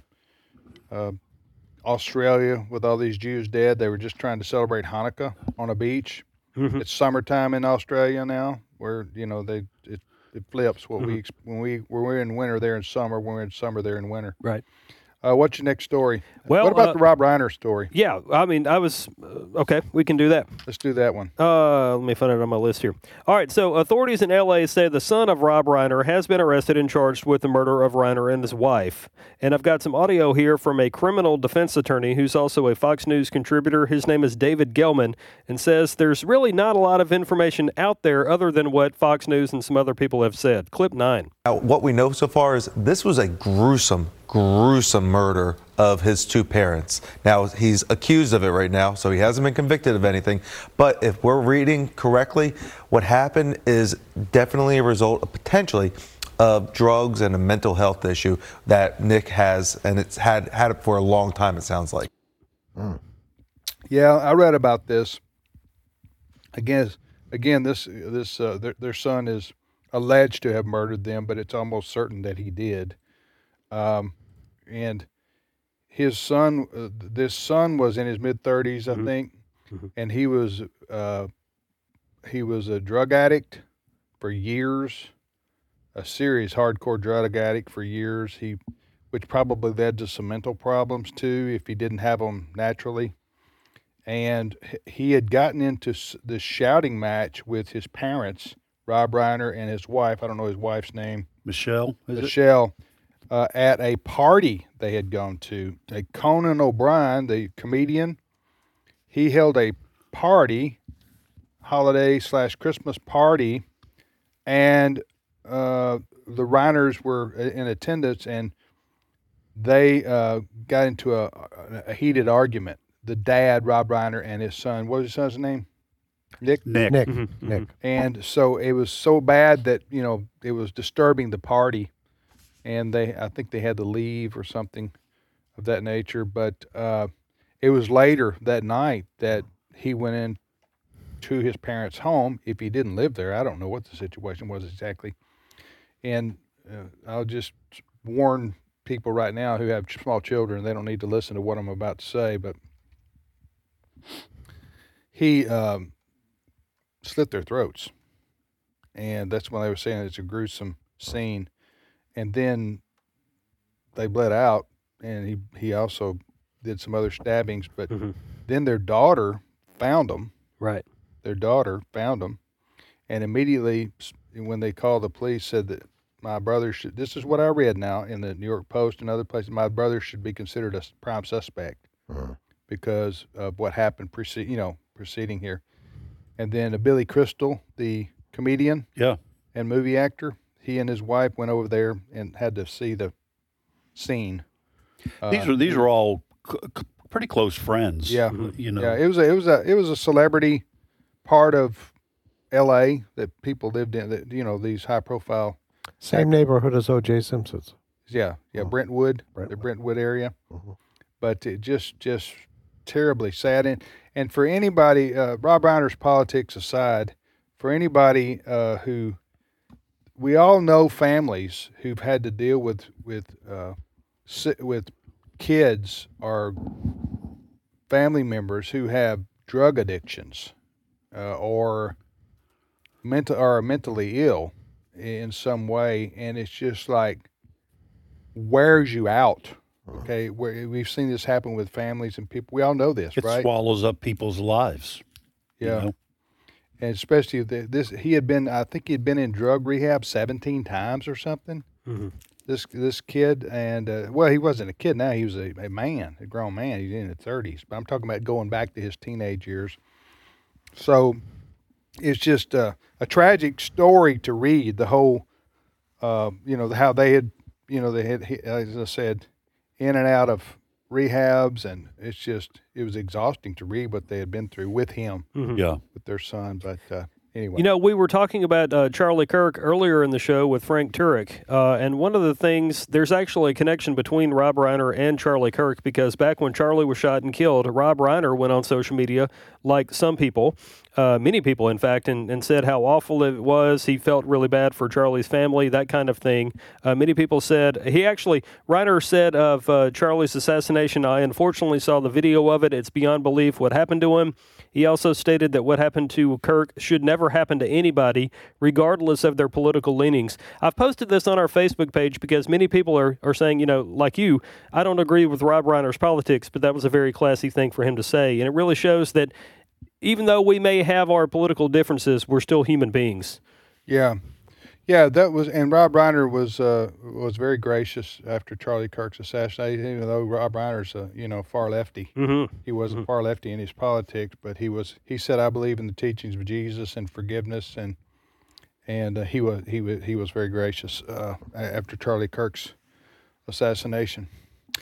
uh, Australia with all these Jews dead. They were just trying to celebrate Hanukkah on a beach. Mm-hmm. It's summertime in Australia now, where you know they it, it flips. What Mm-hmm. we ex- when we when we're in winter, they're in summer. When we're in summer, they're in winter. Right. Uh, what's your next story? Well, what about uh, the Rob Reiner story? Yeah, I mean, I was uh, okay. We can do that. Let's do that one. Uh, let me find it on my list here. All right, so authorities in L A say the son of Rob Reiner has been arrested and charged with the murder of Reiner and his wife. And I've got some audio here from a criminal defense attorney who's also a Fox News contributor. His name is David Gelman, and says there's really not a lot of information out there other than what Fox News and some other people have said. Clip nine. Now, what we know so far is this was a gruesome, gruesome murder of his two parents. Now, he's accused of it right now, so he hasn't been convicted of anything. But if we're reading correctly, what happened is definitely a result of potentially of drugs and a mental health issue that Nick has, and it's had had it for a long time, it sounds like. Mm. Yeah, I read about this. Again, again, this this uh, their, their son is alleged to have murdered them, but it's almost certain that he did. Um, and his son, uh, this son was in his mid thirties, I Mhm. think, Mm-hmm. and he was uh, he was a drug addict for years, a serious hardcore drug addict for years. He, which probably led to some mental problems too, if he didn't have them naturally. And h- he had gotten into s- this shouting match with his parents, Rob Reiner and his wife. I don't know his wife's name. Michelle, is it? Michelle, uh, at a party they had gone to. A Conan O'Brien, the comedian, he held a party, holiday slash Christmas party, and uh, the Reiners were in attendance, and they uh, got into a, a heated argument. The dad, Rob Reiner, and his son. What was his son's name? Nick. Nick. Nick. Mm-hmm. Nick. And so it was so bad that, you know, it was disturbing the party, and they, I think they had to leave or something of that nature. But uh, it was later that night that he went in to his parents' home. If he didn't live there, I don't know what the situation was exactly. And uh, I'll just warn people right now who have small children, they don't need to listen to what I'm about to say, but he um, slit their throats. And that's when they were saying it's a gruesome scene. And then they bled out, and he, he also did some other stabbings. But Mm-hmm. then their daughter found them. Right. Their daughter found them, and immediately when they called the police, said that my brother should, this is what I read now in the New York Post and other places, my brother should be considered a prime suspect uh-huh. because of what happened precede, you know, preceding here. And then uh, Billy Crystal, the comedian Yeah. and movie actor, he and his wife went over there and had to see the scene. These Uh, are these are all c- c- pretty close friends. Yeah, You know. yeah. It was a, it was a it was a celebrity part of L A that people lived in. That, you know, these high profile. Same neighborhood as O J Simpson's. Yeah, yeah. Brentwood, Brentwood. the Brentwood area. Mhm. But it just just terribly sad. And and for anybody, uh, Rob Reiner's politics aside, for anybody uh, who, we all know families who've had to deal with with uh, si- with kids or family members who have drug addictions uh, or mental or are mentally ill in some way, and it's just like wears you out. Okay, Where, we've seen this happen with families and people. We all know this, It right? swallows up people's lives. you Yeah. know? And especially the, this, he had been. I think he had been in drug rehab seventeen times or something. Mm-hmm. This this kid, and uh, well, he wasn't a kid now. He was a, a man, a grown man. He's in his thirties. But I'm talking about going back to his teenage years. So it's just uh, a tragic story to read. The whole, uh, you know, how they had, you know, they had, as I said, in and out of rehabs, and it's just, it was exhausting to read what they had been through with him, Mm-hmm. Yeah. with their son. But uh, anyway, You know, we were talking about uh, Charlie Kirk earlier in the show with Frank Turek, uh, and one of the things, there's actually a connection between Rob Reiner and Charlie Kirk, because back when Charlie was shot and killed, Rob Reiner went on social media, like some people, uh, many people, in fact, and, and said how awful it was. He felt really bad for Charlie's family, that kind of thing. Uh, many people said, he actually, Reiner said of uh, Charlie's assassination, I unfortunately saw the video of it. It's beyond belief what happened to him. He also stated that what happened to Kirk should never happen to anybody, regardless of their political leanings. I've posted this on our Facebook page because many people are, are saying, you know, like you, I don't agree with Rob Reiner's politics, but that was a very classy thing for him to say. And it really shows that even though we may have our political differences, we're still human beings. yeah, yeah, that was, and Rob Reiner was uh, was very gracious after Charlie Kirk's assassination. Even though Rob Reiner's a you know far lefty, Mm-hmm. he wasn't far lefty in his politics, but he was. He said, "I believe in the teachings of Jesus and forgiveness," and and uh, he was he was he was very gracious uh, after Charlie Kirk's assassination.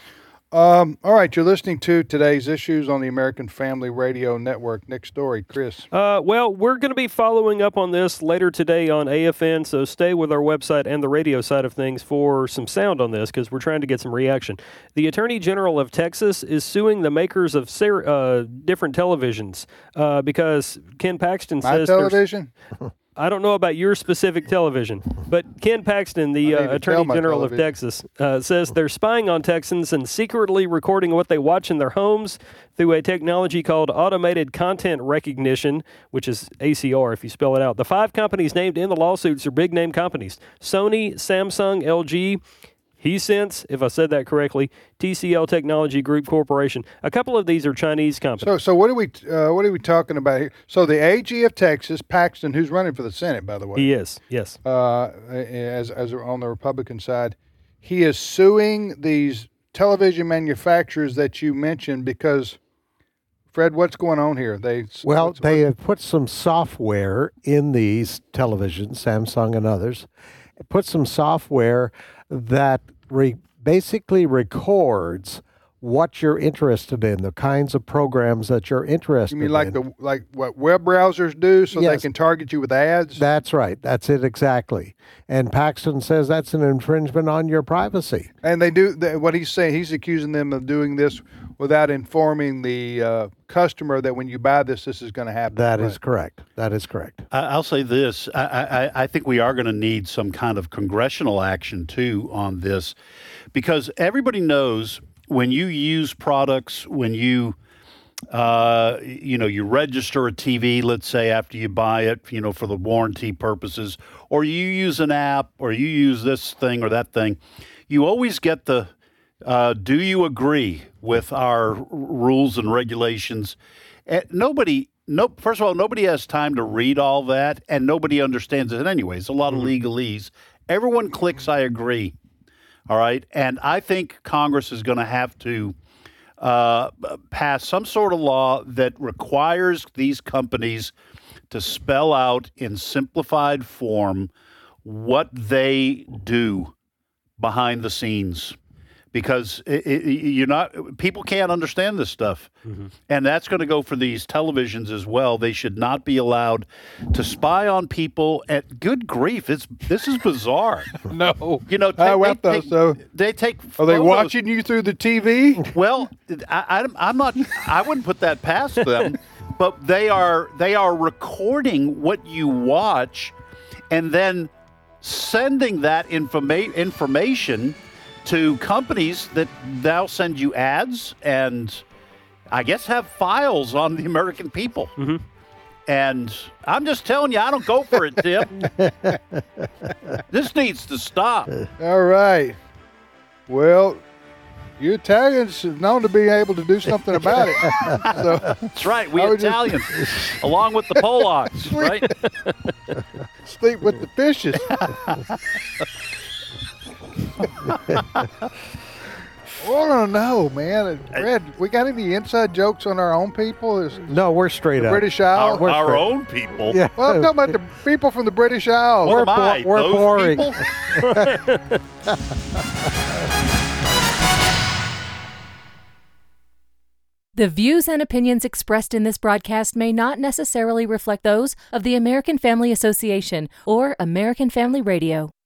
Um, all right, you're listening to Today's Issues on the American Family Radio Network. Next story, Chris. Uh, well, we're going to be following up on this later today on A F N, so stay with our website and the radio side of things for some sound on this, because we're trying to get some reaction. The Attorney General of Texas is suing the makers of ser- uh, different televisions uh, because Ken Paxton My says there's- television. I don't know about your specific television, but Ken Paxton, the I don't uh, even Attorney tell my General of television. Texas, uh, says they're spying on Texans and secretly recording what they watch in their homes through a technology called Automated Content Recognition, which is A C R if you spell it out. The five companies named in the lawsuits are big-name companies: Sony, Samsung, L G, Hisense, if I said that correctly, T C L Technology Group Corporation. A couple of these are Chinese companies. So, so what are we uh, what are we talking about here? So the A G of Texas, Paxton, who's running for the Senate, by the way, He is, yes. uh, as as on the Republican side, he is suing these television manufacturers that you mentioned because, Fred, what's going on here? They Well, what's- they have put some software in these televisions, Samsung and others, put some software that re- basically records what you're interested in, the kinds of programs that you're interested in. You mean like in. the like what web browsers do, so Yes. they can target you with ads? That's right. That's it exactly. And Paxton says that's an infringement on your privacy. And they do they, what he's saying. He's accusing them of doing this without informing the uh, customer that when you buy this, this is going to happen. That Right. is correct. That is correct. I- I'll say this. I, I, I think we are going to need some kind of congressional action, too, on this, because everybody knows when you use products, when you, uh, you know, you register a T V, let's say, after you buy it, you know, for the warranty purposes, or you use an app, or you use this thing or that thing, you always get the, uh, do you agree with our r- rules and regulations? Eh, nobody, no, first of all, nobody has time to read all that, and nobody understands it anyway. It's a lot of legalese. Everyone clicks, I agree. All right. And I think Congress is going to have to uh, pass some sort of law that requires these companies to spell out in simplified form what they do behind the scenes. Because it, it, you're not, people can't understand this stuff. Mm-hmm. And that's going to go for these televisions as well. They should not be allowed to spy on people. At good grief, it's this is bizarre. No, you know, I they, went they, though. take, So they take. are they photos. watching you through the T V? Well, I, I, I'm not. I wouldn't put that past them. But they are they are recording what you watch, and then sending that informa- information to companies that now send you ads and I guess have files on the American people. Mm-hmm. And I'm just telling you, I don't go for it, Tim. This needs to stop. All right. Well, you Italians are known to be able to do something about it. So that's right. We I would just- Italians, along with the Polacks, right? sleep with the fishes. Well, I don't know, man. Red, we got any inside jokes on our own people? Is No, we're straight the up. British Isles? Our, our own people. Yeah. Well, I'm talking about the people from the British Isles. What am I? we're Those boring. people? The views and opinions expressed in this broadcast may not necessarily reflect those of the American Family Association or American Family Radio.